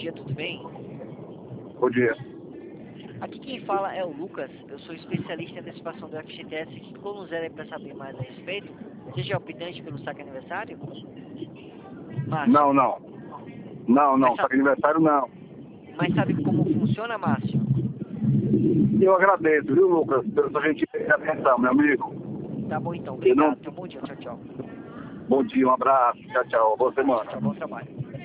dia, tudo bem? Bom dia. Aqui quem fala é o Lucas, eu sou especialista em antecipação do FGTS aqui com o Zé para saber mais a respeito. Seja optante pelo saque aniversário? Márcio, Não, saque aniversário não. mas sabe como funciona, Márcio? Eu agradeço, viu, Lucas, pela sua gentil atenção, meu amigo. Tá bom então, obrigado. Então, bom dia, tchau, tchau. Bom dia, um abraço, tchau, boa semana. Tchau, bom trabalho.